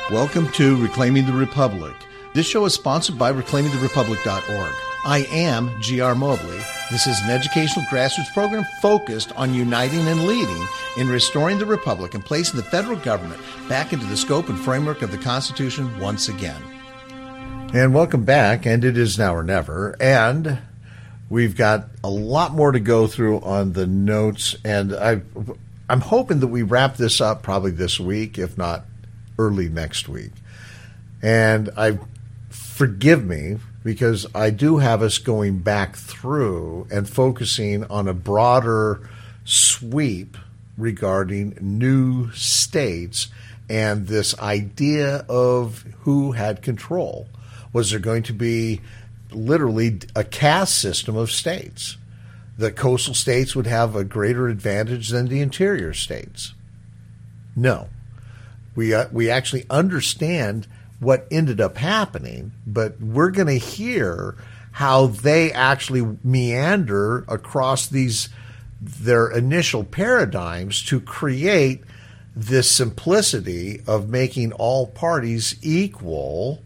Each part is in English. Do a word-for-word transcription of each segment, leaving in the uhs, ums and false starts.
Welcome to Reclaiming the Republic. This show is sponsored by reclaiming the republic dot org. I am G R Mobley. This is an educational grassroots program focused on uniting and leading in restoring the republic and placing the federal government back into the scope and framework of the Constitution once again. And welcome back, and it is now or never. And we've got a lot more to go through on the notes, and I, I'm hoping that we wrap this up probably this week, if not early next week. And I forgive me, because I do have us going back through and focusing on a broader sweep regarding new states and this idea of who had control. Was there going to be literally a caste system of states? The coastal states would have a greater advantage than the interior states? No. We, uh, we actually understand what ended up happening, but we're going to hear how they actually meander across these their initial paradigms to create this simplicity of making all parties equal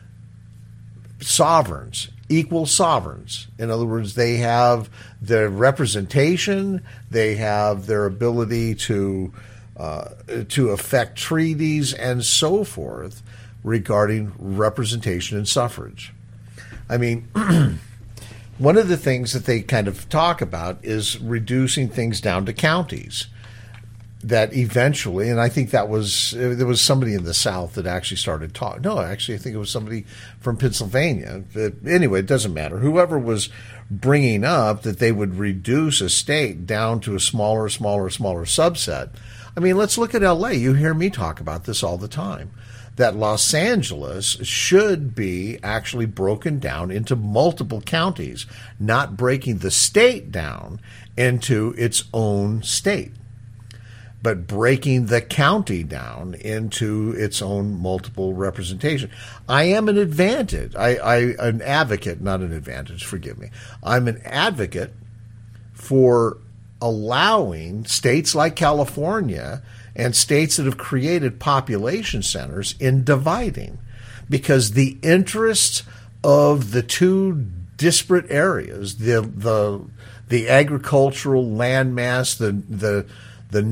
sovereigns, equal sovereigns. In other words, they have their representation, they have their ability to uh, to affect treaties and so forth regarding representation and suffrage. I mean, one of the things that they kind of talk about is reducing things down to counties. That eventually, and I think that was, there was somebody in the South that actually started talking. No, actually, I think it was somebody from Pennsylvania. But anyway, it doesn't matter. Whoever was bringing up that they would reduce a state down to a smaller, smaller, smaller subset. I mean, let's look at L A. You hear me talk about this all the time. That Los Angeles should be actually broken down into multiple counties, not breaking the state down into its own state, but breaking the county down into its own multiple representation. I am an advantage. I, I an advocate, not an advantage, forgive me. I'm an advocate for allowing states like California and states that have created population centers in dividing, because the interests of the two disparate areas, the the the agricultural landmass, the the the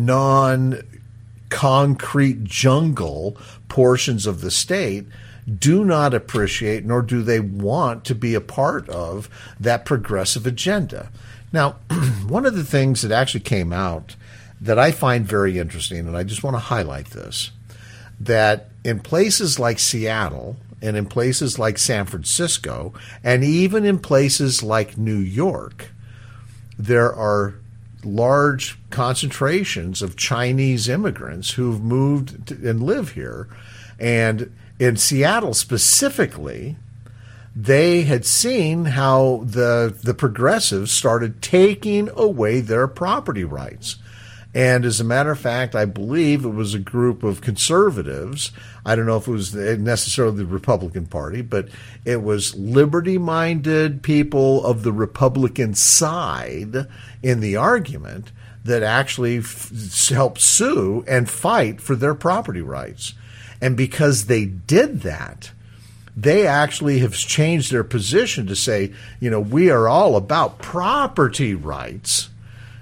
non-concrete jungle portions of the state, do not appreciate nor do they want to be a part of that progressive agenda. Now, one of the things that actually came out that I find very interesting, and I just want to highlight this, that in places like Seattle and in places like San Francisco and even in places like New York, there are large concentrations of Chinese immigrants who've moved to, and live here. And in Seattle specifically, they had seen how the the progressives started taking away their property rights. And as a matter of fact, I believe it was a group of conservatives. I don't know if it was necessarily the Republican Party, but it was liberty-minded people of the Republican side in the argument that actually f- helped sue and fight for their property rights. And because they did that, they actually have changed their position to say, you know, we are all about property rights.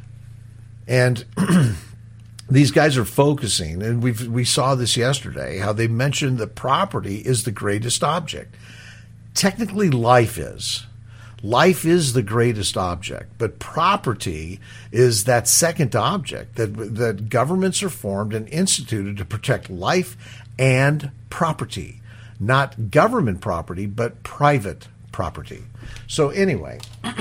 And these guys are focusing, and we we saw this yesterday, how they mentioned that property is the greatest object. Technically, life is. Life is the greatest object, but property is that second object that that governments are formed and instituted to protect life and property. Not government property, but private property. So anyway,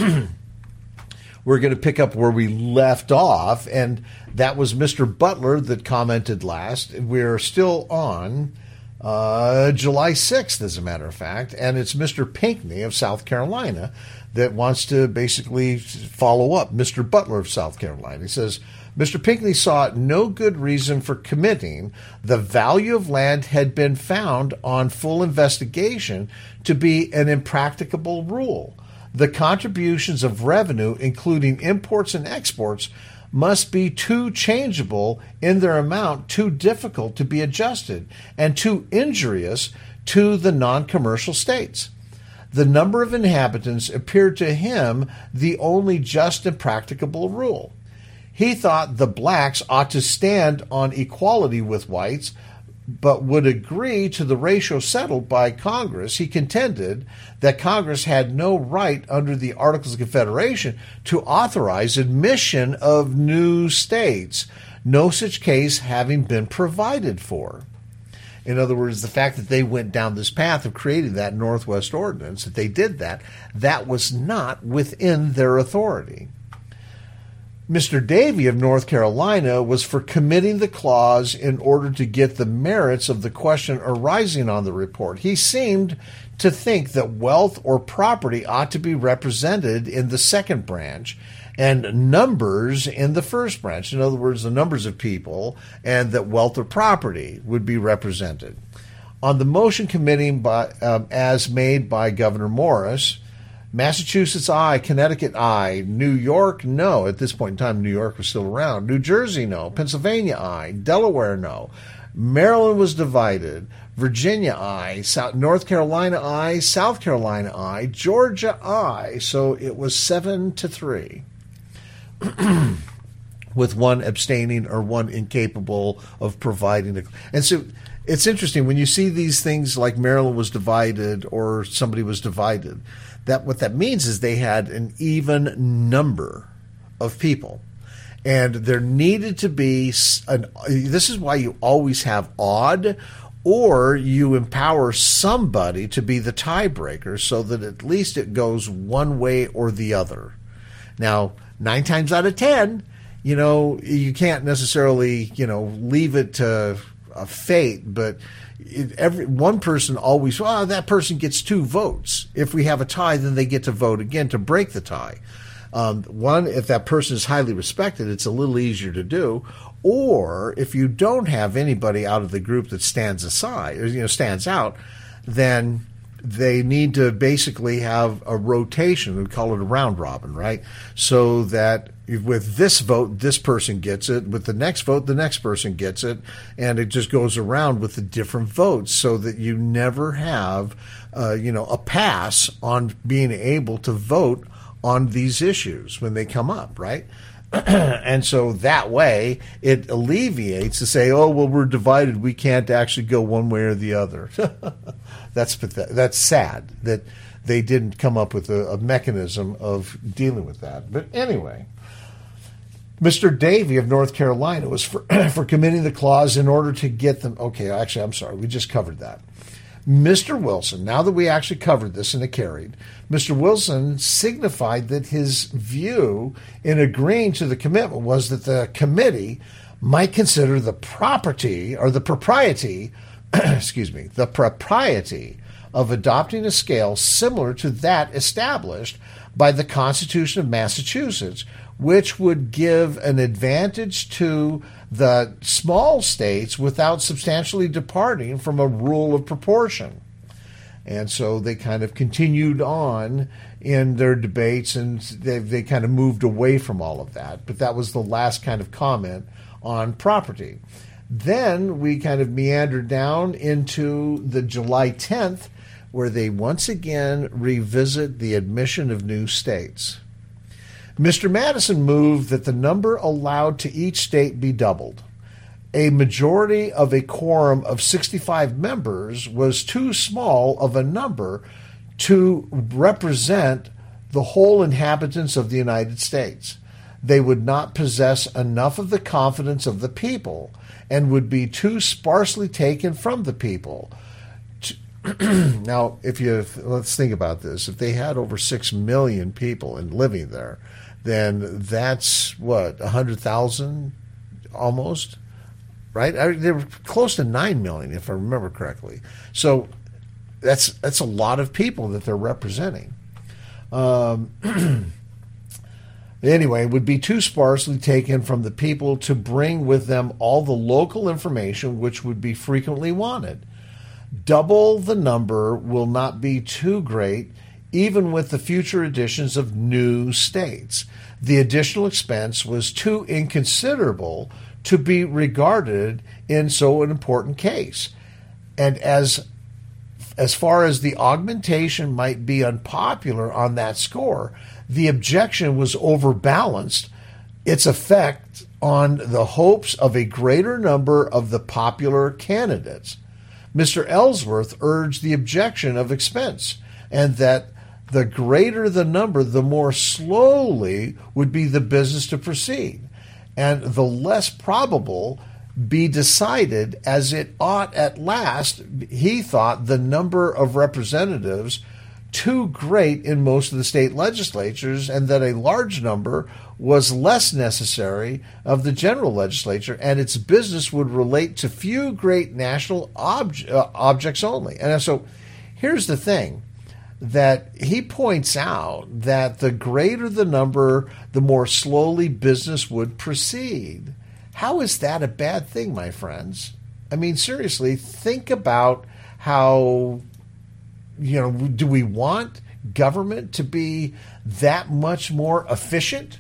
we're going to pick up where we left off, and that was Mister Butler that commented last. We're still on uh, July sixth, as a matter of fact, and it's Mister Pinckney of South Carolina that wants to basically follow up Mister Butler of South Carolina. He says, Mister Pinckney saw no good reason for committing the value of land had been found on full investigation to be an impracticable rule. The contributions of revenue, including imports and exports, must be too changeable in their amount, too difficult to be adjusted, and too injurious to the non-commercial states. The number of inhabitants appeared to him the only just and practicable rule. He thought the blacks ought to stand on equality with whites, but would agree to the ratio settled by Congress. He contended that Congress had no right under the Articles of Confederation to authorize admission of new states, no such case having been provided for. In other words, the fact that they went down this path of creating that Northwest Ordinance, that they did that, that was not within their authority. Mister Davie of North Carolina was for committing the clause in order to get the merits of the question arising on the report. He seemed to think that wealth or property ought to be represented in the second branch and numbers in the first branch. In other words, the numbers of people, and that wealth or property would be represented. On the motion committee by, um, as made by Governor Morris, Massachusetts, aye. Connecticut, aye. New York, no. At this point in time, New York was still around. New Jersey, no. Pennsylvania, aye. Delaware, no. Maryland was divided. Virginia, aye. South, North Carolina, aye. South Carolina, aye. Georgia, aye. So it was seven to three, with one abstaining or one incapable of providing the. And so it's interesting when you see these things like Maryland was divided or somebody was divided. That what that means is they had an even number of people, and there needed to be an. This is why you always have odd, or you empower somebody to be the tiebreaker, so that at least it goes one way or the other. Now, nine times out of ten, you know, you can't necessarily, you know, leave it to a fate, but. It, every one person always, well, that person gets two votes. If we have a tie, then they get to vote again to break the tie. Um, one, if that person is highly respected, it's a little easier to do. Or if you don't have anybody out of the group that stands aside, or, you know, stands out, then they need to basically have a rotation. We call it a round robin, right? So that with this vote, this person gets it. With the next vote, the next person gets it. And it just goes around with the different votes so that you never have, uh, you know, a pass on being able to vote on these issues when they come up, right? And so that way it alleviates to say, oh, well, we're divided. We can't actually go one way or the other. That's that's sad that they didn't come up with a, a mechanism of dealing with that. But anyway, Mister Davie of North Carolina was for, for committing the clause in order to get them. Okay, actually, I'm sorry. We just covered that. Mister Wilson, now that we actually covered this and it carried, Mister Wilson signified that his view in agreeing to the commitment was that the committee might consider the property or the propriety, excuse me, the propriety of adopting a scale similar to that established by the Constitution of Massachusetts, which would give an advantage to the small states without substantially departing from a rule of proportion. And so they kind of continued on in their debates, and they, they kind of moved away from all of that. But that was the last kind of comment on property. Then we kind of meandered down into the July tenth, where they once again revisit the admission of new states. Mister Madison moved that the number allowed to each state be doubled. A majority of a quorum of sixty-five members was too small of a number to represent the whole inhabitants of the United States. They would not possess enough of the confidence of the people and would be too sparsely taken from the people. Now, if you let's think about this. If they had over six million people and living there, then that's, what, one hundred thousand almost, right? I, they were close to nine million, if I remember correctly. So that's that's a lot of people that they're representing. Um, anyway, it would be too sparsely taken from the people to bring with them all the local information which would be frequently wanted. Double the number will not be too great even with the future additions of new states. The additional expense was too inconsiderable to be regarded in so an important case. And as as far as the augmentation might be unpopular on that score, the objection was overbalanced its effect on the hopes of a greater number of the popular candidates. Mister Ellsworth urged the objection of expense, and that the greater the number, the more slowly would be the business to proceed, and the less probable be decided, as it ought at last, he thought, the number of representatives too great in most of the state legislatures, and that a large number was less necessary of the general legislature, and its business would relate to few great national obj- uh, objects only. And so here's the thing, that he points out that the greater the number, the more slowly business would proceed. How is that a bad thing, my friends? I mean, seriously, think about how, you know, do we want government to be that much more efficient?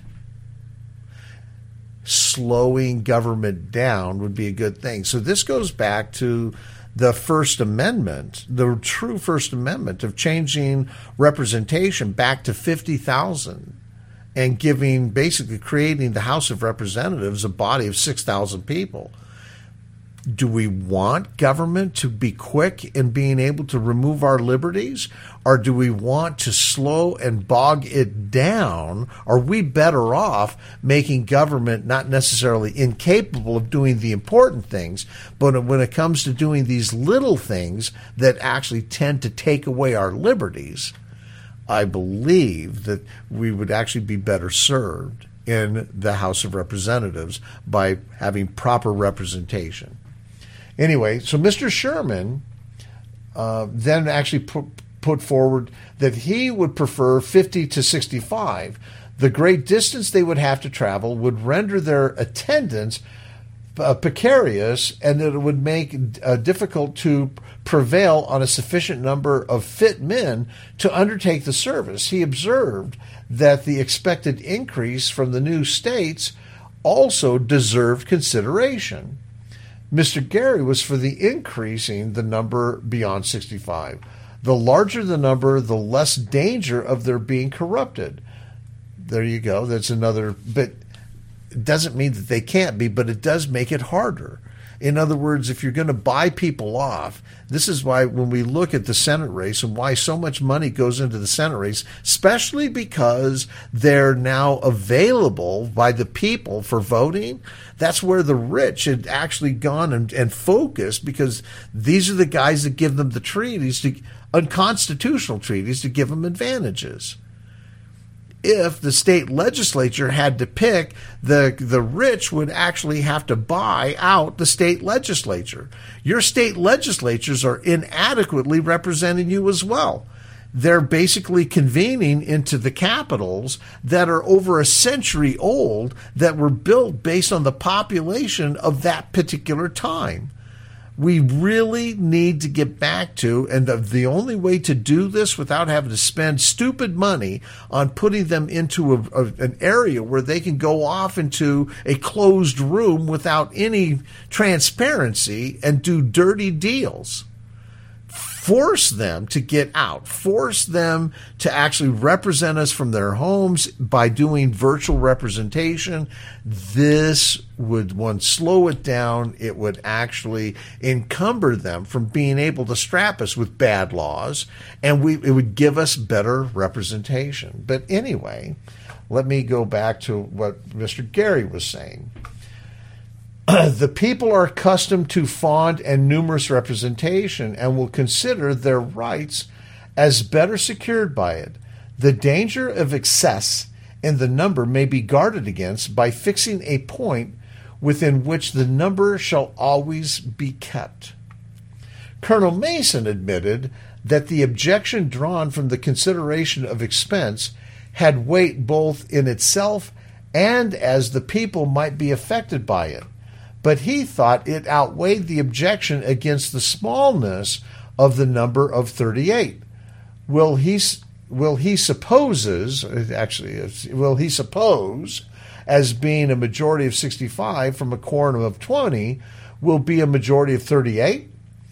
Slowing government down would be a good thing. So this goes back to the First Amendment, the true First Amendment of changing representation back to fifty thousand and giving, basically creating the House of Representatives a body of six thousand people. Do we want government to be quick in being able to remove our liberties? Or do we want to slow and bog it down? Are we better off making government not necessarily incapable of doing the important things, but when it comes to doing these little things that actually tend to take away our liberties, I believe that we would actually be better served in the House of Representatives by having proper representation. Anyway, so Mister Sherman uh, then actually put, put forward that he would prefer fifty to sixty-five. The great distance they would have to travel would render their attendance uh, precarious, and that it would make uh, difficult to prevail on a sufficient number of fit men to undertake the service. He observed that the expected increase from the new states also deserved consideration. Mister Gary was for the increasing the number beyond sixty-five. The larger the number, the less danger of their being corrupted. There you go. That's another, but it doesn't mean that they can't be, but it does make it harder. In other words, if you're going to buy people off, this is why when we look at the Senate race and why so much money goes into the Senate race, especially because they're now available by the people for voting, that's where the rich had actually gone and, and focused, because these are the guys that give them the treaties, to, unconstitutional treaties, to give them advantages. If the state legislature had to pick, the the rich would actually have to buy out the state legislature. Your state legislatures are inadequately representing you as well. They're basically convening into the capitals that are over a century old, that were built based on the population of that particular time. We really need to get back to, and the, the only way to do this without having to spend stupid money on putting them into a, a, an area where they can go off into a closed room without any transparency and do dirty deals. Force them to get out. Force them to actually represent us from their homes by doing virtual representation. This would, one, slow it down. It would actually encumber them from being able to strap us with bad laws, and we it would give us better representation. But anyway, let me go back to what Mister Gary was saying. The people are accustomed to fond and numerous representation and will consider their rights as better secured by it. The danger of excess in the number may be guarded against by fixing a point within which the number shall always be kept. Colonel Mason admitted that the objection drawn from the consideration of expense had weight both in itself and as the people might be affected by it, but he thought it outweighed the objection against the smallness of the number of thirty-eight. Will he, will he supposes, actually, will he suppose, as being a majority of sixty-five from a quorum of twenty, will be a majority of thirty-eight?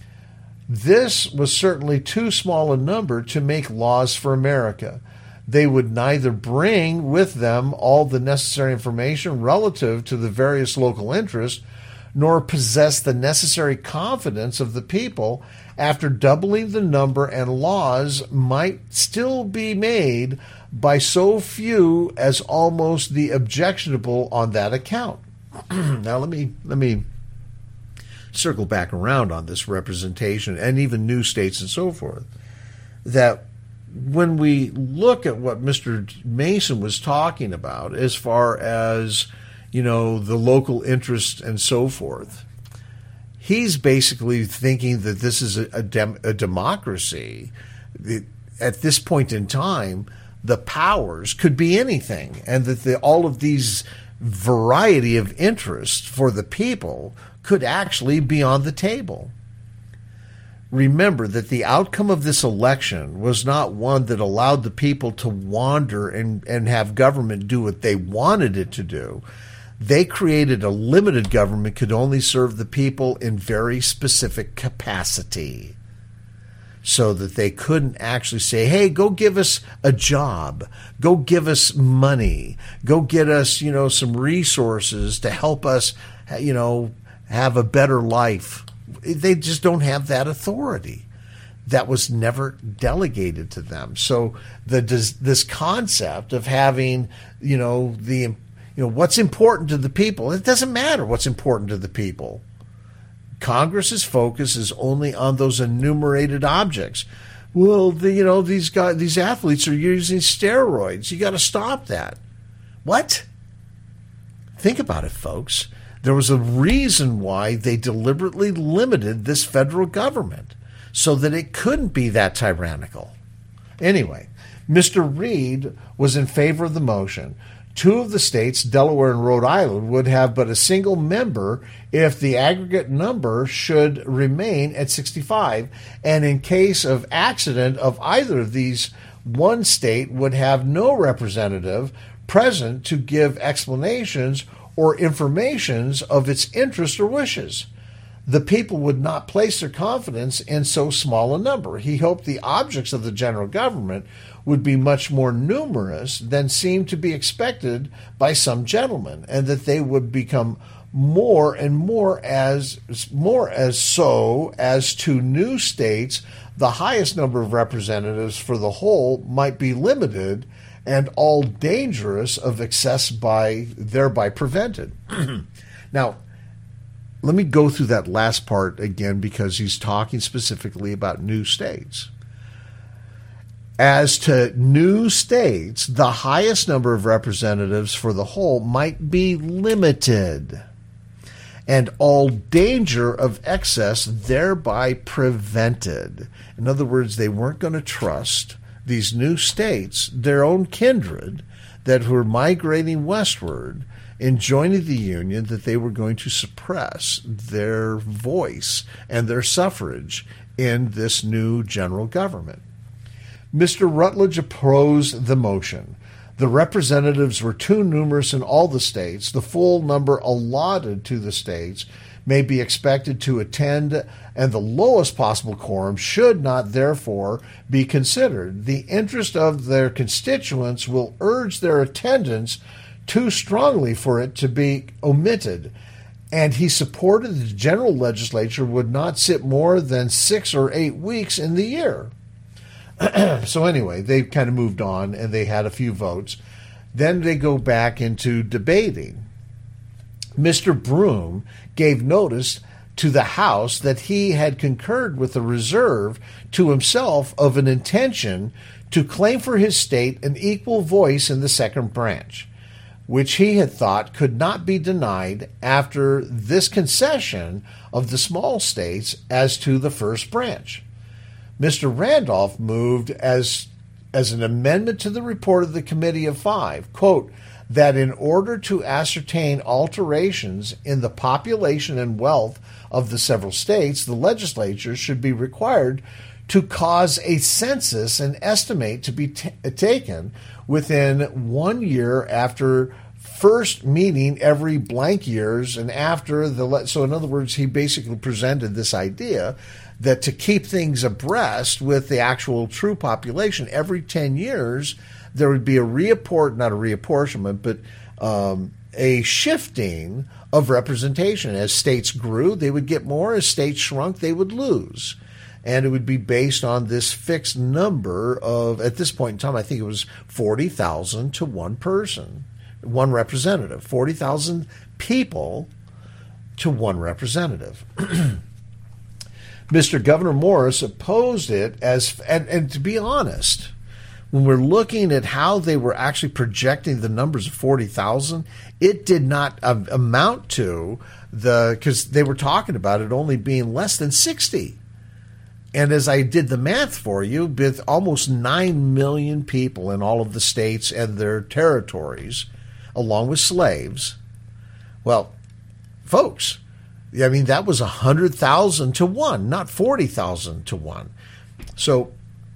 This was certainly too small a number to make laws for America. They would neither bring with them all the necessary information relative to the various local interests, nor possess the necessary confidence of the people. After doubling the number, and laws might still be made by so few as almost the objectionable on that account. Now let me let me circle back around on this representation and even new states and so forth. That when we look at what Mister Mason was talking about as far as, you know, the local interest and so forth, he's basically thinking that this is a, a, dem- a democracy. It, at this point in time, the powers could be anything, and that the, all of these variety of interests for the people could actually be on the table. Remember that the outcome of this election was not one that allowed the people to wander and, and have government do what they wanted it to do. They created a limited government could only serve the people in very specific capacity, so that they couldn't actually say, hey, go give us a job, go give us money, go get us, you know, some resources to help us, you know, have a better life. They just don't have that authority. That was never delegated to them. So the this concept of having, you know, the, you know, what's important to the people, it doesn't matter what's important to the people. Congress's focus is only on those enumerated objects. Well, the, you know, these guys, these athletes are using steroids. You got to stop that. What? Think about it, folks. There was a reason why they deliberately limited this federal government, so that it couldn't be that tyrannical. Anyway, Mister Reed was in favor of the motion. Two of the states, Delaware and Rhode Island, would have but a single member if the aggregate number should remain at sixty-five, and in case of accident of either of these, one state would have no representative present to give explanations or informations of its interests or wishes. The people would not place their confidence in so small a number. He hoped the objects of the general government would be much more numerous than seemed to be expected by some gentlemen, and that they would become more and more as more as so as to new states the highest number of representatives for the whole might be limited, and all dangerous of excess by thereby prevented. Now, let me go through that last part again, because he's talking specifically about new states. As to new states, the highest number of representatives for the whole might be limited, and all danger of excess thereby prevented. In other words, they weren't going to trust these new states, their own kindred, that were migrating westward in joining the Union, that they were going to suppress their voice and their suffrage in this new general government. Mister Rutledge opposed the motion. The representatives were too numerous in all the states. The full number allotted to the states may be expected to attend, and the lowest possible quorum should not therefore be considered. The interest of their constituents will urge their attendance too strongly for it to be omitted, and he supported the general legislature would not sit more than six or eight weeks in the year. So anyway, they kind of moved on, and they had a few votes. Then they go back into debating. Mister Broome gave notice to the House that he had concurred with the reserve to himself of an intention to claim for his state an equal voice in the second branch, which he had thought could not be denied after this concession of the small states as to the first branch. Mister Randolph moved as, as an amendment to the report of the Committee of Five, quote, that in order to ascertain alterations in the population and wealth of the several states, the legislature should be required to cause a census and estimate to be t- taken within one year after first meeting every blank years and after the le- so in other words, he basically presented this idea that to keep things abreast with the actual true population every ten years there would be a reapport not a reapportionment but um, a shifting of representation. As states grew, they would get more. As states shrunk, they would lose. And it would be based on this fixed number of, at this point in time, I think it was forty thousand to one person, one representative, forty thousand people to one representative. Mister Governor Morris opposed it as, and, and to be honest, when we're looking at how they were actually projecting the numbers of forty thousand, it did not uh, amount to the, because they were talking about it only being less than sixty. And as I did the math for you, with almost nine million people in all of the states and their territories, along with slaves, well, folks, I mean, that was one hundred thousand to one, not forty thousand to one. So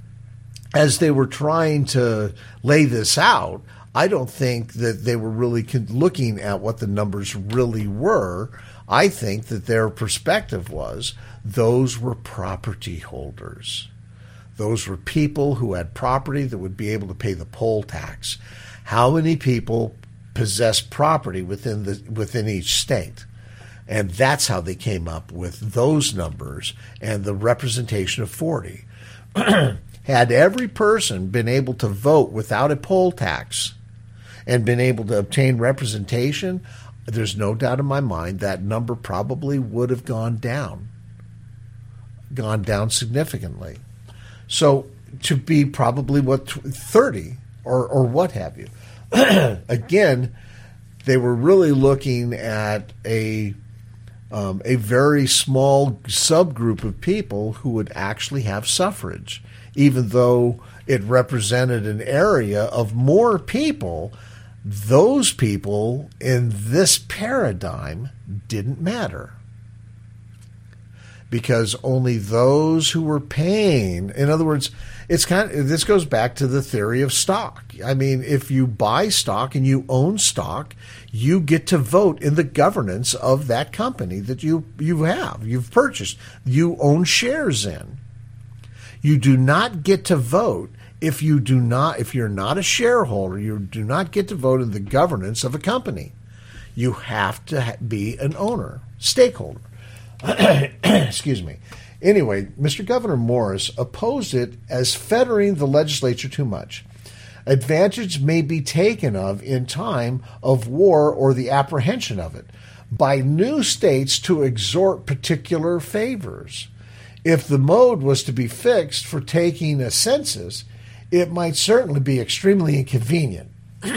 as they were trying to lay this out, I don't think that they were really looking at what the numbers really were. I think that their perspective was those were property holders. Those were people who had property that would be able to pay the poll tax. How many people possess property within the within each state? And that's how they came up with those numbers and the representation of forty. Had every person been able to vote without a poll tax and been able to obtain representation, there's no doubt in my mind that number probably would have gone down, gone down significantly. So to be probably, what, thirty or, or what have you. Again, they were really looking at a um, a very small subgroup of people who would actually have suffrage, even though it represented an area of more people. Those people in this paradigm didn't matter because only those who were paying, in other words, it's kind of, this goes back to the theory of stock. I mean, if you buy stock and you own stock, you get to vote in the governance of that company that you, you have, you've purchased, you own shares in. You do not get to vote if you do not, if you're not a shareholder, you do not get to vote in the governance of a company. You have to be an owner, stakeholder. Excuse me. Anyway, Mister Governor Morris opposed it as fettering the legislature too much. Advantage may be taken of in time of war or the apprehension of it by new states to extort particular favors. If the mode was to be fixed for taking a census, it might certainly be extremely inconvenient.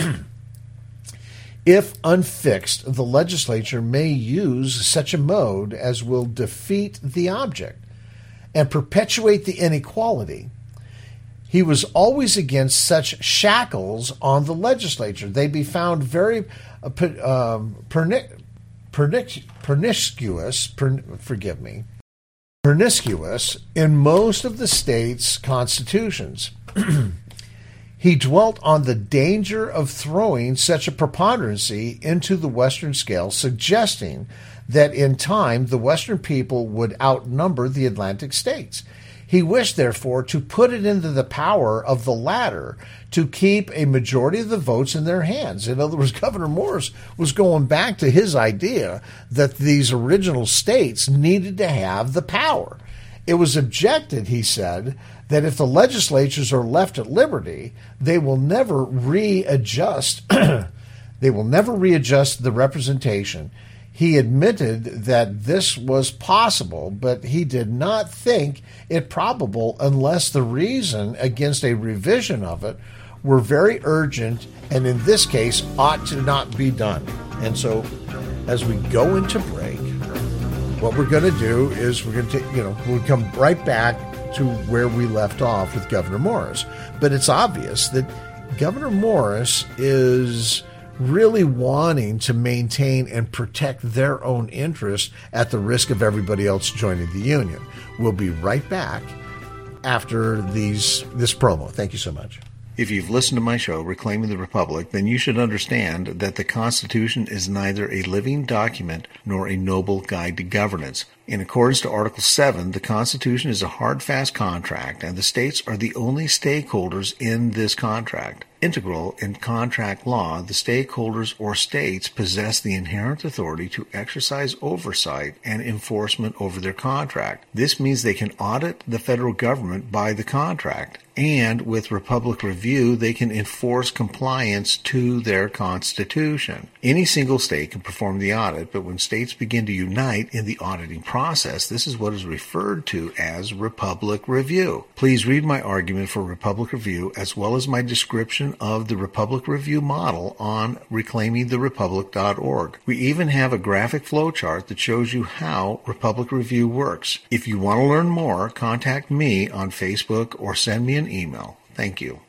If unfixed, the legislature may use such a mode as will defeat the object and perpetuate the inequality. He was always against such shackles on the legislature. They be found very uh, um, pernic- pernic- pernicious, per- forgive me, pernicious in most of the states' constitutions. He dwelt on the danger of throwing such a preponderancy into the Western scale, suggesting that in time the Western people would outnumber the Atlantic states. He wished, therefore, to put it into the power of the latter to keep a majority of the votes in their hands. In other words, Governor Morris was going back to his idea that these original states needed to have the power. It was objected, he said, that if the legislatures are left at liberty, they will never readjust they will never readjust the representation. He admitted that this was possible, but he did not think it probable unless the reason against a revision of it were very urgent and in this case ought to not be done. And so as we go into break, what we're going to do is we're going to, you know, we'll come right back to where we left off with Governor Morris. But it's obvious that Governor Morris is really wanting to maintain and protect their own interest at the risk of everybody else joining the Union. We'll be right back after these this promo. Thank you so much. If you've listened to my show, Reclaiming the Republic, then you should understand that the Constitution is neither a living document nor a noble guide to governance. In accordance to Article seven, the Constitution is a hard, fast contract, and the states are the only stakeholders in this contract. Integral in contract law, the stakeholders or states possess the inherent authority to exercise oversight and enforcement over their contract. This means they can audit the federal government by the contract, and with Republic Review, they can enforce compliance to their Constitution. Any single state can perform the audit, but when states begin to unite in the auditing process, this is what is referred to as Republic Review. Please read my argument for Republic Review as well as my description of the Republic Review model on reclaiming the republic dot org. We even have a graphic flowchart that shows you how Republic Review works. If you want to learn more, contact me on Facebook or send me an email. Thank you.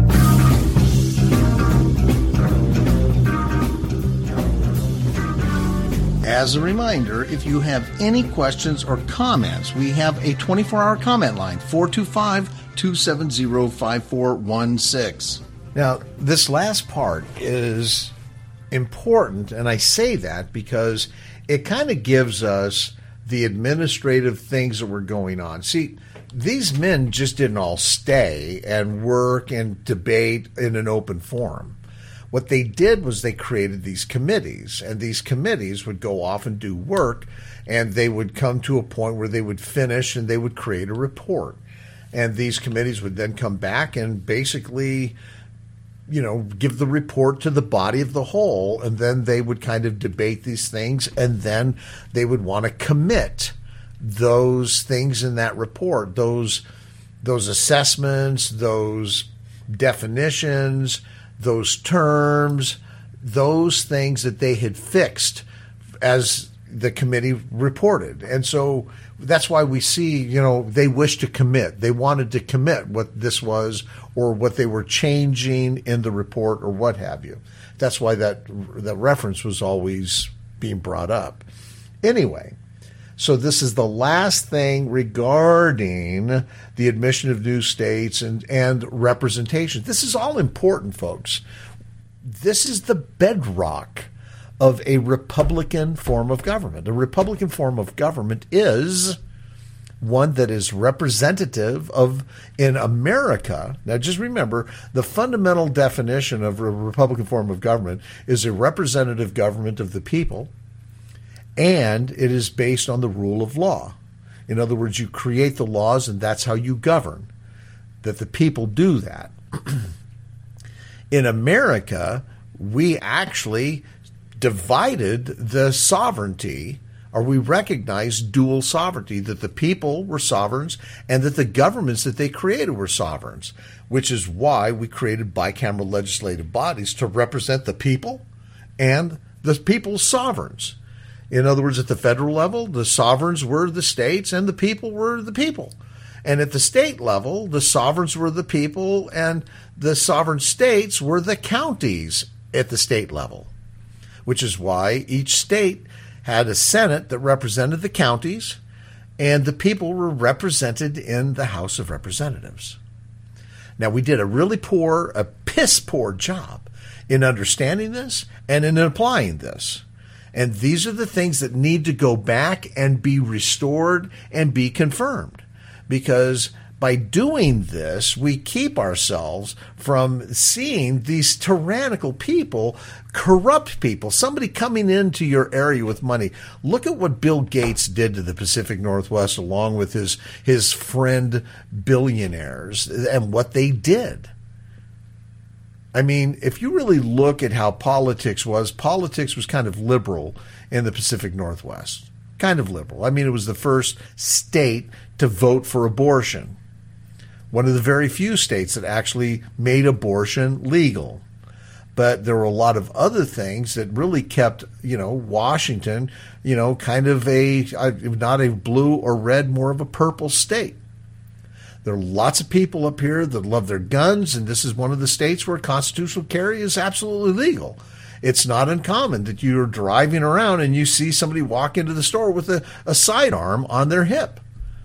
As a reminder, if you have any questions or comments, we have a twenty-four hour comment line, four two five, two seven zero, five four one six. Now, this last part is important, and I say that because it kind of gives us the administrative things that were going on. See, these men just didn't all stay and work and debate in an open forum. What they did was they created these committees, and these committees would go off and do work, and they would come to a point where they would finish and they would create a report. And these committees would then come back and basically, you know, give the report to the body of the whole, and then they would kind of debate these things, and then they would want to commit those things in that report, those those assessments, those definitions, those terms, those things that they had fixed as the committee reported. And so that's why we see, you know, they wish to commit. They wanted to commit what this was or what they were changing in the report or what have you. That's why that, that reference was always being brought up. Anyway, so this is the last thing regarding the admission of new states and, and representation. This is all important, folks. This is the bedrock of a Republican form of government. A Republican form of government is one that is representative of, in America, now just remember, the fundamental definition of a Republican form of government is a representative government of the people, and it is based on the rule of law. In other words, you create the laws and that's how you govern, that the people do that. In America, we actually divided the sovereignty, or we recognized dual sovereignty, that the people were sovereigns and that the governments that they created were sovereigns, which is why we created bicameral legislative bodies to represent the people and the people's sovereigns. In other words, at the federal level, the sovereigns were the states and the people were the people. And at the state level, the sovereigns were the people and the sovereign states were the counties at the state level, which is why each state had a Senate that represented the counties and the people were represented in the House of Representatives. Now, we did a really poor, a piss poor job in understanding this and in applying this. And these are the things that need to go back and be restored and be confirmed. Because by doing this, we keep ourselves from seeing these tyrannical people, corrupt people, somebody coming into your area with money. Look at what Bill Gates did to the Pacific Northwest along with his, his friend billionaires and what they did. I mean, if you really look at how politics was, politics was kind of liberal in the Pacific Northwest. Kind of liberal. I mean, it was the first state to vote for abortion. One of the very few states that actually made abortion legal. But there were a lot of other things that really kept, you know, Washington, you know, kind of a, not a blue or red, more of a purple state. There are lots of people up here that love their guns, and this is one of the states where constitutional carry is absolutely legal. It's not uncommon that you're driving around and you see somebody walk into the store with a, a sidearm on their hip.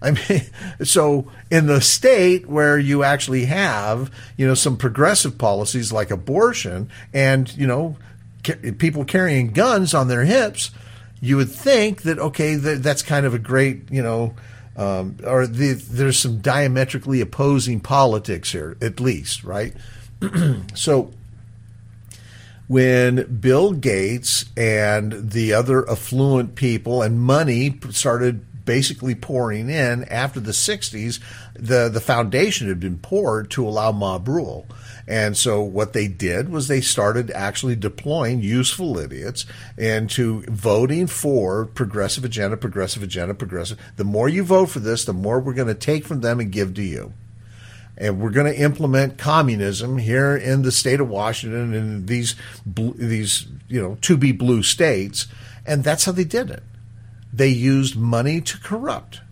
I mean, so in the state where you actually have, you know, some progressive policies like abortion and, you know, ca- people carrying guns on their hips, you would think that, okay, th- that's kind of a great, you know, um, or the, there's some diametrically opposing politics here, at least, right? So when Bill Gates and the other affluent people and money started basically pouring in after the sixties, the, the foundation had been poured to allow mob rule. And so what they did was they started actually deploying useful idiots into voting for progressive agenda, progressive agenda, progressive. The more you vote for this, the more we're going to take from them and give to you. And we're going to implement communism here in the state of Washington and these, these, you know, to be blue states. And that's how they did it. They used money to corrupt.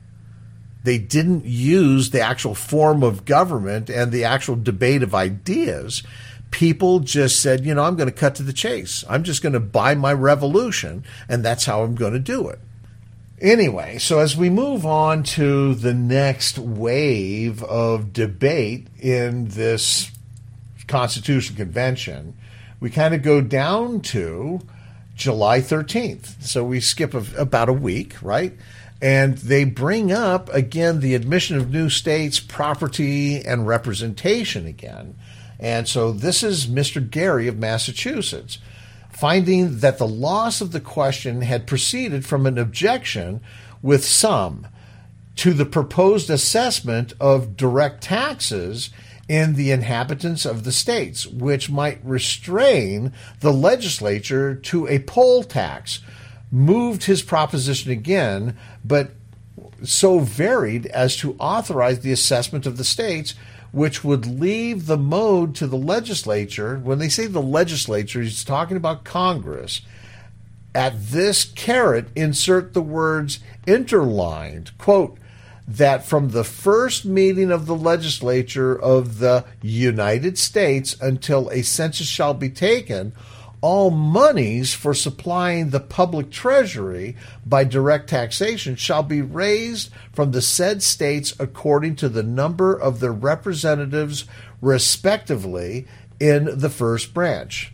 They didn't use the actual form of government and the actual debate of ideas. People just said, you know, I'm going to cut to the chase. I'm just going to buy my revolution, and that's how I'm going to do it. Anyway, so as we move on to the next wave of debate in this Constitutional Convention, we kind of go down to July thirteenth. So we skip a, about a week, right? And they bring up, again, the admission of new states, property, and representation again. And so this is Mister Gary of Massachusetts, finding that the loss of the question had proceeded from an objection with some to the proposed assessment of direct taxes in the inhabitants of the states, which might restrain the legislature to a poll tax. Moved his proposition again, but so varied as to authorize the assessment of the states, which would leave the mode to the legislature. When they say the legislature, he's talking about Congress. At this caret, insert the words interlined, quote, that from the first meeting of the legislature of the United States until a census shall be taken, all monies for supplying the public treasury by direct taxation shall be raised from the said states according to the number of their representatives respectively in the first branch.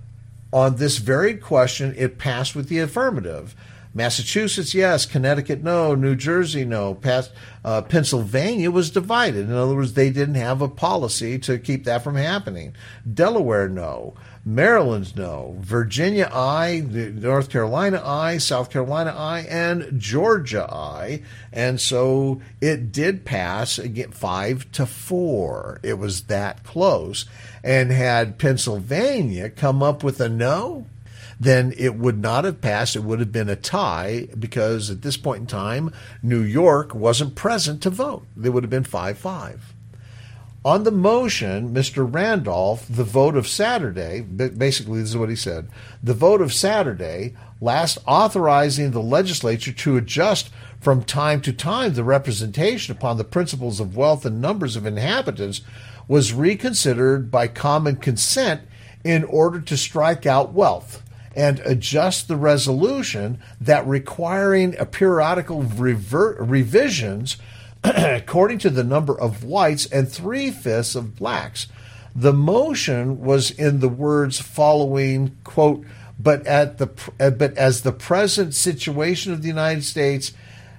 On this varied question, it passed with the affirmative. Massachusetts, yes. Connecticut, no. New Jersey, no. Past, uh, Pennsylvania was divided. In other words, they didn't have a policy to keep that from happening. Delaware, no. Maryland, no. Virginia, aye. North Carolina, aye. South Carolina, aye. And Georgia, aye. And so it did pass again, five to four. It was that close. And had Pennsylvania come up with a no, then it would not have passed. It would have been a tie because at this point in time, New York wasn't present to vote. They would have been five five. On the motion, Mister Randolph, the vote of Saturday, basically this is what he said, the vote of Saturday, last authorizing the legislature to adjust from time to time the representation upon the principles of wealth and numbers of inhabitants, was reconsidered by common consent in order to strike out wealth and adjust the resolution that requiring a periodical rever- revisions according to the number of whites and three-fifths of blacks. The motion was in the words following, quote, but at the but as the present situation of the United States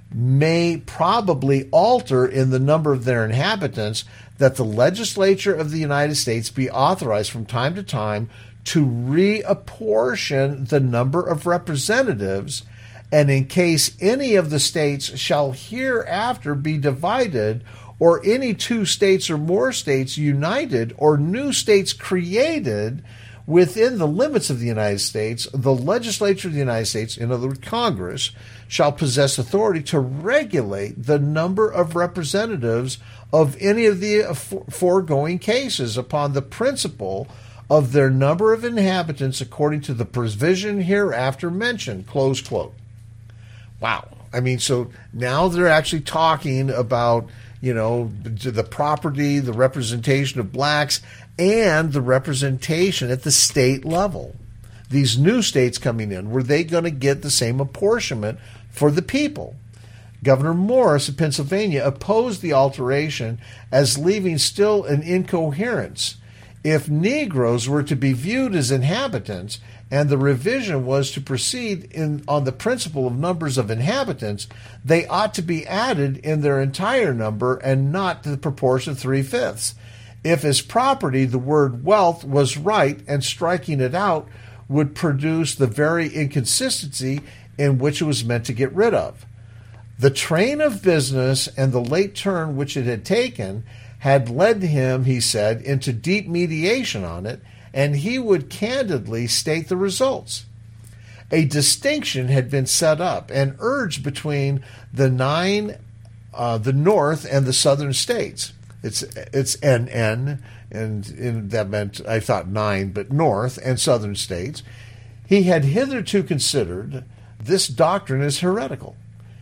may probably alter in the number of their inhabitants, that the legislature of the United States be authorized from time to time to reapportion the number of representatives, and in case any of the states shall hereafter be divided, or any two states or more states united, or new states created within the limits of the United States, the legislature of the United States, in other words, Congress, shall possess authority to regulate the number of representatives of any of the foregoing cases upon the principle of their number of inhabitants according to the provision hereafter mentioned, close quote. Wow. I mean, so now they're actually talking about, you know, the property, the representation of blacks, and the representation at the state level. These new states coming in, were they going to get the same apportionment for the people? Governor Morris of Pennsylvania opposed the alteration as leaving still an incoherence. If Negroes were to be viewed as inhabitants, and the revision was to proceed in, on the principle of numbers of inhabitants, they ought to be added in their entire number and not to the proportion of three-fifths. If as property the word wealth was right, and striking it out would produce the very inconsistency in which it was meant to get rid of. The train of business and the late turn which it had taken had led him, he said, into deep mediation on it, and he would candidly state the results. A distinction had been set up and urged between the nine, uh, the North and the Southern states. It's it's N N, and, and that meant, I thought nine, but North and Southern states. He had hitherto considered this doctrine as heretical.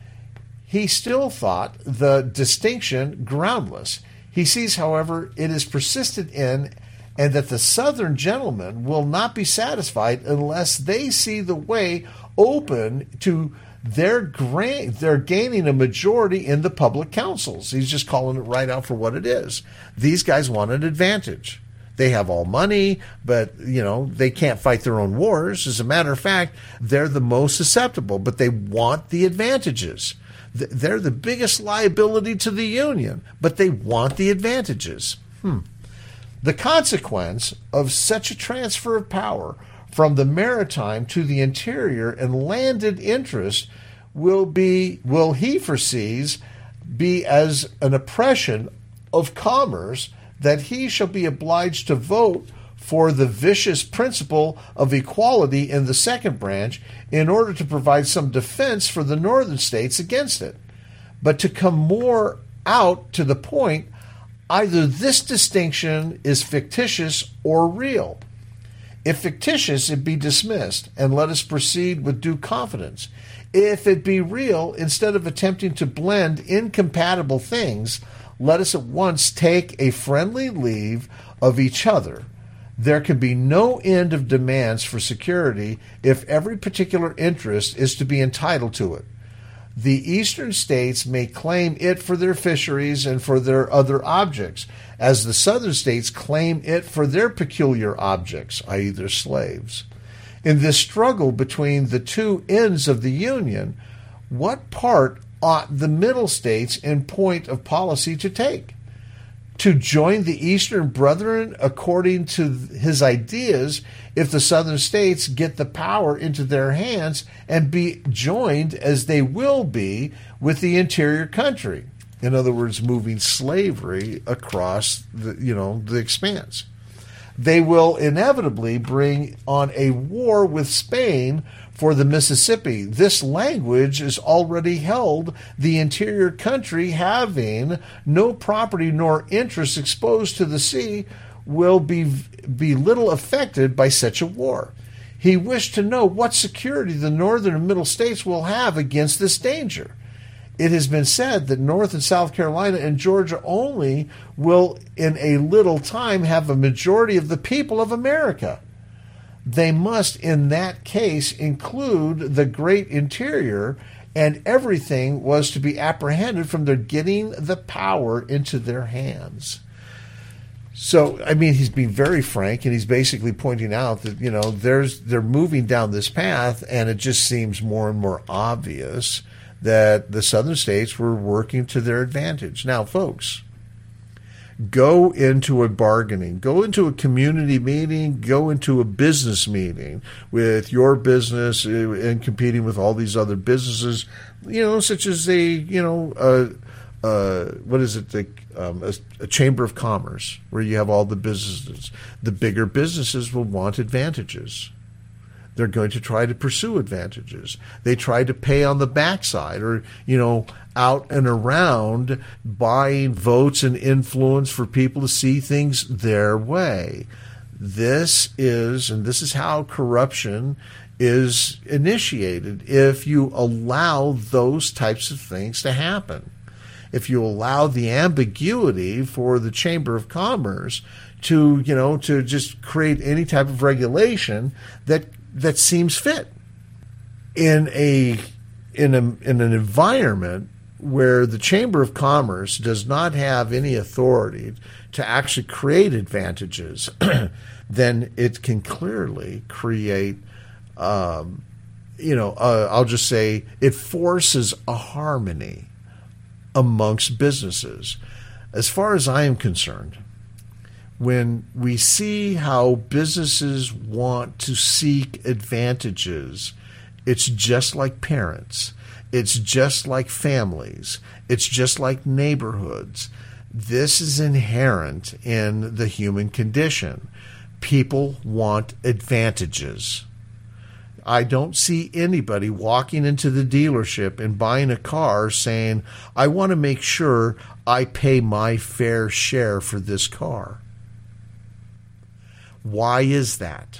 He still thought the distinction groundless. He sees, however, it is persisted in, and that the Southern gentlemen will not be satisfied unless they see the way open to their, gra- their gaining a majority in the public councils. He's just calling it right out for what it is. These guys want an advantage. They have all money, but, you know, they can't fight their own wars. As a matter of fact, they're the most susceptible, but they want the advantages. They're the biggest liability to the Union, but they want the advantages. Hmm. The consequence of such a transfer of power from the maritime to the interior and landed interest will be, will he foresees, be as an oppression of commerce, that he shall be obliged to vote for the vicious principle of equality in the second branch in order to provide some defense for the northern states against it. But to come more out to the point, either this distinction is fictitious or real. If fictitious, it be dismissed, and let us proceed with due confidence. If it be real, instead of attempting to blend incompatible things, let us at once take a friendly leave of each other. There can be no end of demands for security if every particular interest is to be entitled to it. The eastern states may claim it for their fisheries and for their other objects, as the southern states claim it for their peculiar objects, that is their slaves. In this struggle between the two ends of the Union, what part ought the middle states in point of policy to take? To join the Eastern brethren according to his ideas if the Southern states get the power into their hands and be joined as they will be with the interior country. In other words, moving slavery across the, you know, the expanse. They will inevitably bring on a war with Spain for the Mississippi. This language is already held, the interior country having no property nor interest exposed to the sea will be, be little affected by such a war. He wished to know what security the northern and middle states will have against this danger. It has been said that North and South Carolina and Georgia only will in a little time have a majority of the people of America. They must, in that case, include the great interior, and everything was to be apprehended from their getting the power into their hands. So, I mean, he's being very frank, and he's basically pointing out that, you know, there's they're moving down this path, and it just seems more and more obvious that the southern states were working to their advantage. Now, folks, go into a bargaining, go into a community meeting, go into a business meeting with your business and competing with all these other businesses, you know, such as a, you know, uh, uh, what is it, the, um, a, a chamber of commerce where you have all the businesses. The bigger businesses will want advantages. They're going to try to pursue advantages. They try to pay on the backside or, you know, out and around buying votes and influence for people to see things their way. This is, and this is how corruption is initiated if you allow those types of things to happen. If you allow the ambiguity for the Chamber of Commerce to, you know, to just create any type of regulation that that seems fit in a in a in an environment where the Chamber of Commerce does not have any authority to actually create advantages, then it can clearly create, um, you know, uh, I'll just say it forces a harmony amongst businesses. As far as I am concerned, when we see how businesses want to seek advantages, it's just like parents. It's just like families. It's just like neighborhoods. This is inherent in the human condition. People want advantages. I don't see anybody walking into the dealership and buying a car saying, I want to make sure I pay my fair share for this car. Why is that?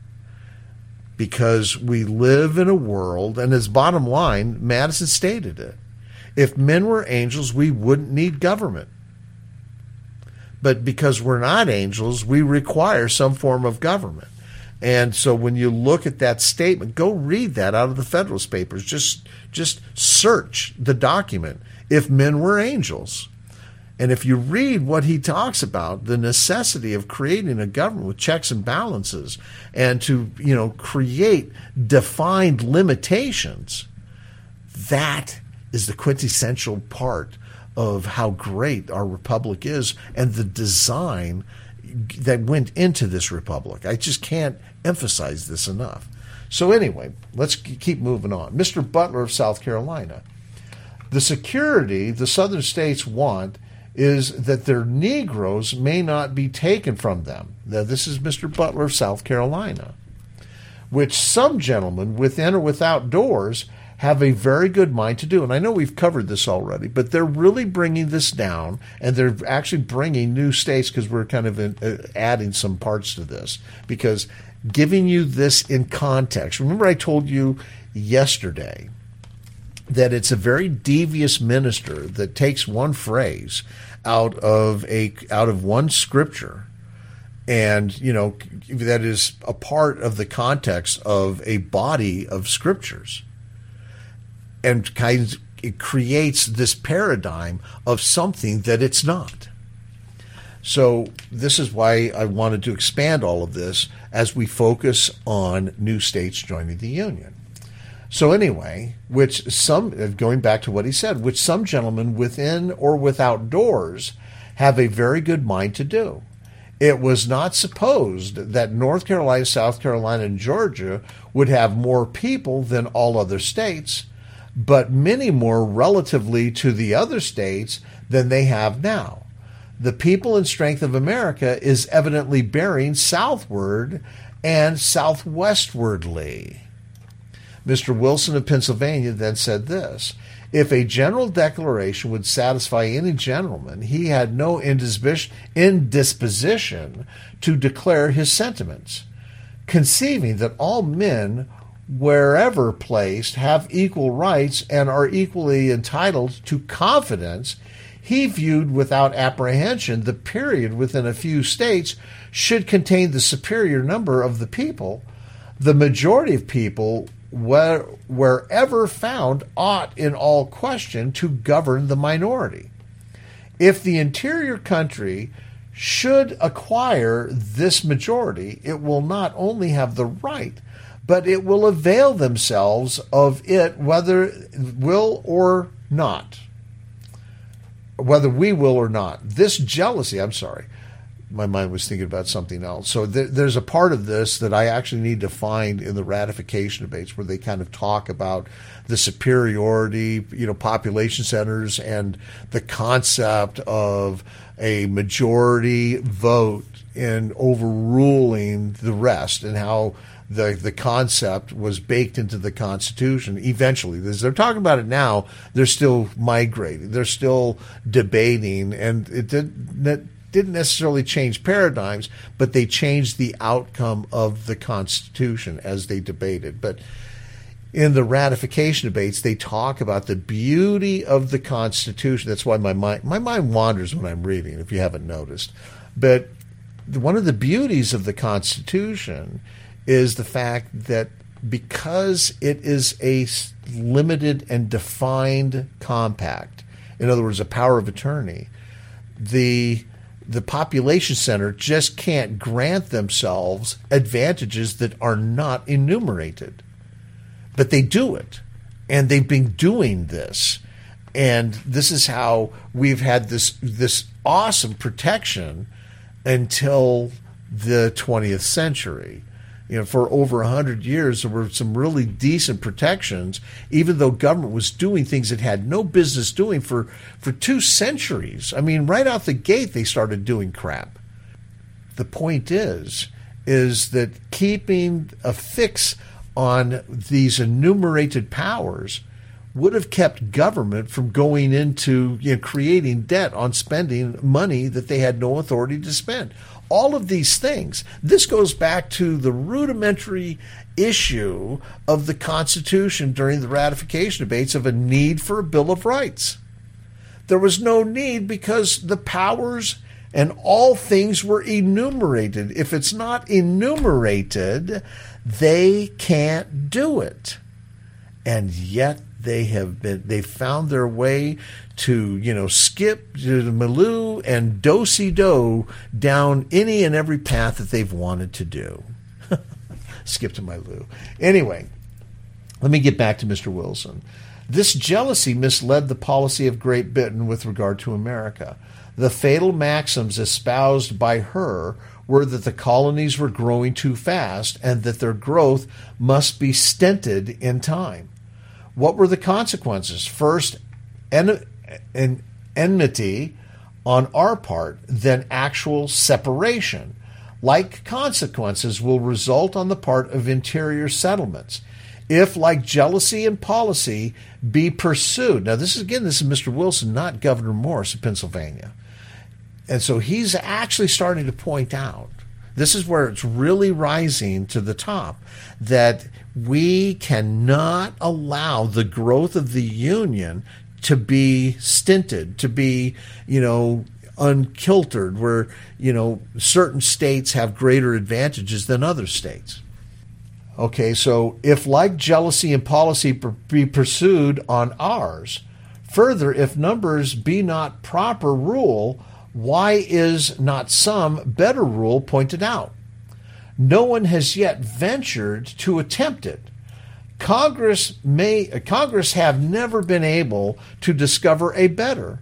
Because we live in a world, and as bottom line, Madison stated it, if men were angels, we wouldn't need government. But because we're not angels, we require some form of government. And so when you look at that statement, go read that out of the Federalist Papers. Just, just search the document, if men were angels. And if you read what he talks about, the necessity of creating a government with checks and balances and to, you know, create defined limitations, that is the quintessential part of how great our republic is and the design that went into this republic. I just can't emphasize this enough. So anyway, let's keep moving on. Mister Butler of South Carolina. The security the southern states want is that their Negroes may not be taken from them. Now, this is Mister Butler of South Carolina, which some gentlemen, within or without doors, have a very good mind to do. And I know we've covered this already, but they're really bringing this down, and they're actually bringing new states, because we're kind of in, uh, adding some parts to this, because giving you this in context. Remember I told you yesterday that it's a very devious minister that takes one phrase out of a out of one scripture, and you know that is a part of the context of a body of scriptures, and kind of, it creates this paradigm of something that it's not. So this is why I wanted to expand all of this as we focus on new states joining the Union. So anyway, which some, going back to what he said, which some gentlemen within or without doors have a very good mind to do. It was not supposed that North Carolina, South Carolina, and Georgia would have more people than all other states, but many more relatively to the other states than they have now. The people and strength of America is evidently bearing southward and southwestwardly. Mister Wilson of Pennsylvania then said this: if a general declaration would satisfy any gentleman, he had no indisposition to declare his sentiments. Conceiving that all men, wherever placed, have equal rights and are equally entitled to confidence, he viewed without apprehension the period within a few states should contain the superior number of the people. The majority of people, where, wherever found, ought in all question to govern the minority. If the interior country should acquire this majority, it will not only have the right, but it will avail themselves of it, whether will or not. Whether we will or not. This jealousy, I'm sorry, my mind was thinking about something else. So th- there's a part of this that I actually need to find in the ratification debates where they kind of talk about the superiority, you know, population centers and the concept of a majority vote in overruling the rest, and how the the concept was baked into the Constitution eventually. As they're talking about it now, they're still migrating. They're still debating, and it did, it didn't necessarily change paradigms, but they changed the outcome of the Constitution as they debated. But in the ratification debates, they talk about the beauty of the Constitution. That's why my mind my mind wanders when I'm reading, if you haven't noticed. But one of the beauties of the Constitution is the fact that because it is a limited and defined compact, in other words, a power of attorney, the the population center just can't grant themselves advantages that are not enumerated. But they do it, and they've been doing this. And this is how we've had this this awesome protection until the twentieth century. You know, for over one hundred years, there were some really decent protections, even though government was doing things it had no business doing for, for two centuries. I mean, right out the gate, they started doing crap. The point is, is that keeping a fix on these enumerated powers would have kept government from going into, you know, creating debt on spending money that they had no authority to spend. All of these things. This goes back to the rudimentary issue of the Constitution during the ratification debates of a need for a Bill of Rights. There was no need because the powers and all things were enumerated. If it's not enumerated, they can't do it. And yet they have been, they found their way to, you know, skip to Maloo and do-si-do down any and every path that they've wanted to do. Skip to Maloo. Anyway, let me get back to Mister Wilson. This jealousy misled the policy of Great Britain with regard to America. The fatal maxims espoused by her were that the colonies were growing too fast and that their growth must be stinted in time. What were the consequences? First, en- an enmity on our part, then actual separation. Like consequences will result on the part of interior settlements. If, like jealousy and policy, be pursued. Now, this is, again, this is Mister Wilson, not Governor Morse of Pennsylvania. And so he's actually starting to point out, this is where it's really rising to the top, that we cannot allow the growth of the Union to be stinted, to be, you know, unkiltered, where, you know, certain states have greater advantages than other states. Okay, so if like jealousy and policy be pursued on ours, further, if numbers be not proper rule, why is not some better rule pointed out? No one has yet ventured to attempt it. Congress may Congress have never been able to discover a better.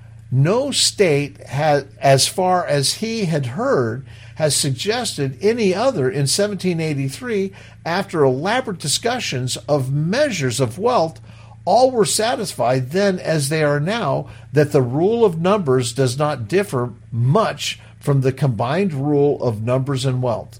No state has, as far as he had heard, has suggested any other in seventeen eighty-three. After elaborate discussions of measures of wealth, all were satisfied then as they are now that the rule of numbers does not differ much from the combined rule of numbers and wealth.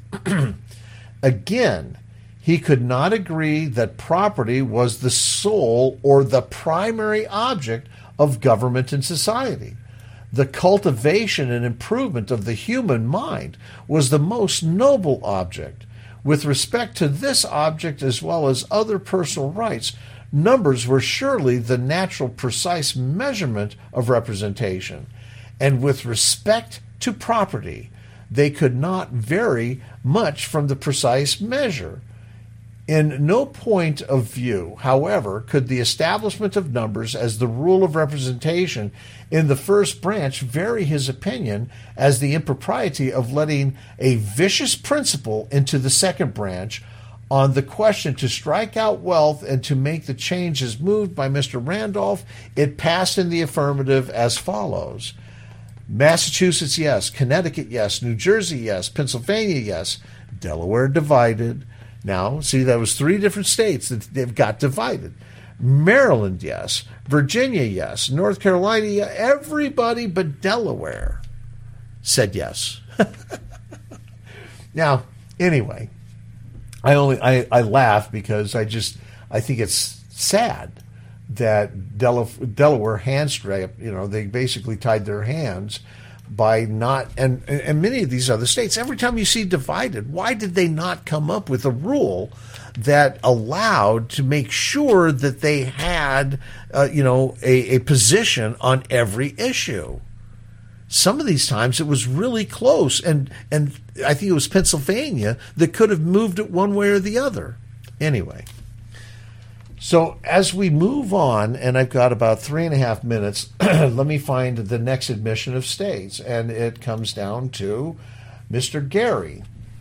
Again, he could not agree that property was the sole or the primary object of government and society. The cultivation and improvement of the human mind was the most noble object. With respect to this object as well as other personal rights, numbers were surely the natural precise measurement of representation. And with respect to property, they could not vary much from the precise measure. In no point of view, however, could the establishment of numbers as the rule of representation in the first branch vary his opinion as the impropriety of letting a vicious principle into the second branch. On the question to strike out wealth and to make the changes moved by Mister Randolph, it passed in the affirmative as follows. Massachusetts, yes. Connecticut, yes. New Jersey, yes. Pennsylvania, yes. Delaware divided. Now, see, that was three different states that they've got divided. Maryland, yes. Virginia, yes. North Carolina, yes. Everybody but Delaware said yes. Now, anyway, I only I, I laugh because I just I think it's sad that Del- Delaware hand strap, you know, they basically tied their hands by not, and, and many of these other states, every time you see divided, why did they not come up with a rule that allowed to make sure that they had, uh, you know, a, a position on every issue? Some of these times it was really close, and, and I think it was Pennsylvania that could have moved it one way or the other. Anyway, so as we move on, and I've got about three and a half minutes, let me find the next admission of states. And it comes down to Mister Gary.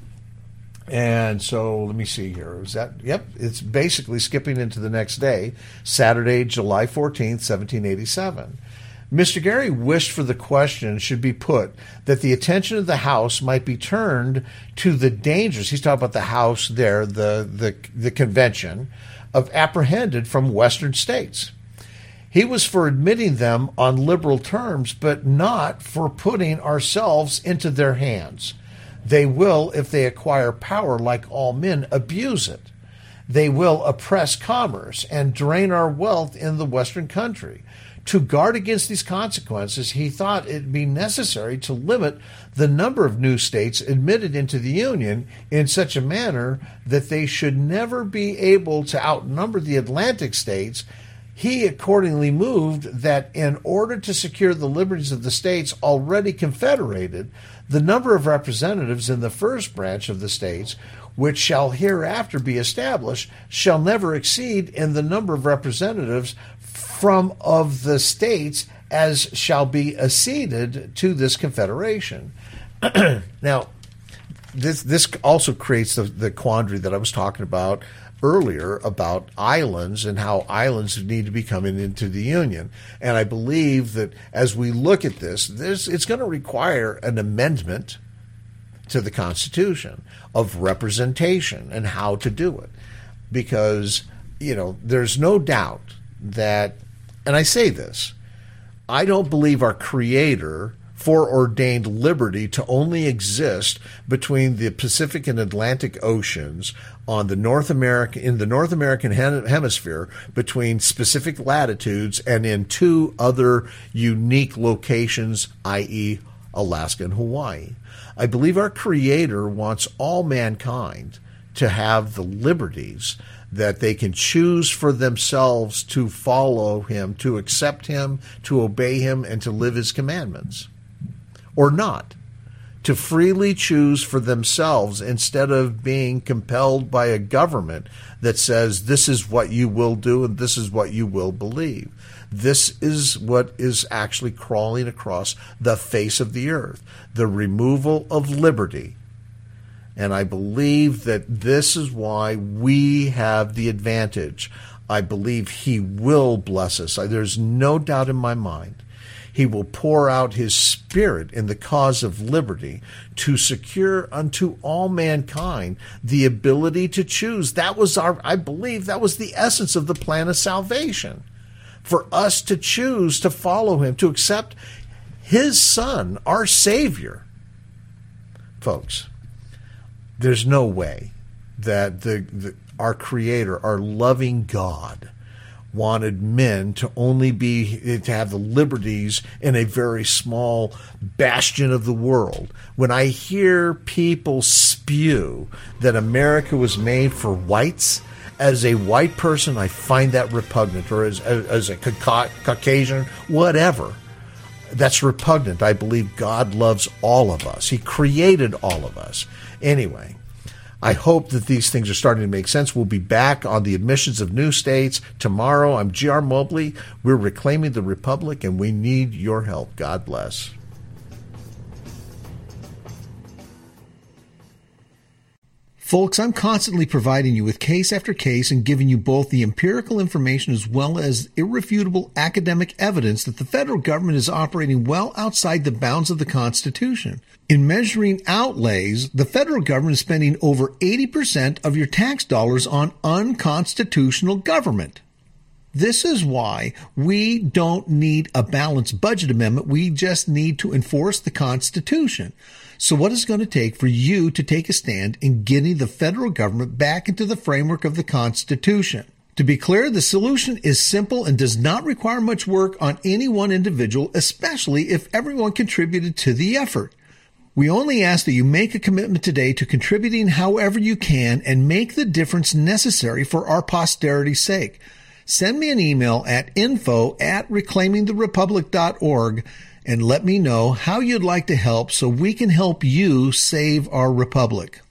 And so let me see here. Is that, yep, it's basically skipping into the next day, Saturday, July fourteenth, seventeen eighty-seven. Mister Gary wished for the question should be put that the attention of the House might be turned to the dangers. He's talking about the House there, the, the, the convention, of apprehended from Western states. He was for admitting them on liberal terms, but not for putting ourselves into their hands. They will, if they acquire power like all men, abuse it. They will oppress commerce and drain our wealth in the Western country. To guard against these consequences, he thought it be necessary to limit the number of new states admitted into the Union in such a manner that they should never be able to outnumber the Atlantic states. He accordingly moved that in order to secure the liberties of the states already confederated, the number of representatives in the first branch of the states, which shall hereafter be established, shall never exceed in the number of representatives from of the states as shall be acceded to this confederation. Now, this this also creates the, the quandary that I was talking about earlier about islands and how islands need to be coming into the Union. And I believe that as we look at this, this it's going to require an amendment to the Constitution of representation and how to do it. Because, you know, there's no doubt that, and I say this, I don't believe our Creator foreordained liberty to only exist between the Pacific and Atlantic Oceans on the North America in the North American hemisphere between specific latitudes and in two other unique locations, that is. Alaska and Hawaii. I believe our Creator wants all mankind to have the liberties that they can choose for themselves to follow Him, to accept Him, to obey Him, and to live His commandments. Or not. To freely choose for themselves instead of being compelled by a government that says this is what you will do and this is what you will believe. This is what is actually crawling across the face of the earth, the removal of liberty. And I believe that this is why we have the advantage. I believe He will bless us. There's no doubt in my mind. He will pour out His Spirit in the cause of liberty to secure unto all mankind the ability to choose. That was our, I believe that was the essence of the plan of salvation. For us to choose to follow Him, to accept His Son, our Savior. Folks, there's no way that the, the our Creator, our loving God, wanted men to only be to have the liberties in a very small bastion of the world. When I hear people spew that America was made for whites, as a white person, I find that repugnant, or as, as a Caucasian, whatever. That's repugnant. I believe God loves all of us. He created all of us. Anyway, I hope that these things are starting to make sense. We'll be back on the admissions of new states tomorrow. I'm G R Mobley. We're reclaiming the Republic, and we need your help. God bless. Folks, I'm constantly providing you with case after case and giving you both the empirical information as well as irrefutable academic evidence that the federal government is operating well outside the bounds of the Constitution. In measuring outlays, the federal government is spending over eighty percent of your tax dollars on unconstitutional government. This is why we don't need a balanced budget amendment. We just need to enforce the Constitution. So what is it going to take for you to take a stand in getting the federal government back into the framework of the Constitution? To be clear, the solution is simple and does not require much work on any one individual, especially if everyone contributed to the effort. We only ask that you make a commitment today to contributing however you can and make the difference necessary for our posterity's sake. Send me an email at info at reclaiming the republic dot org and let me know how you'd like to help so we can help you save our republic.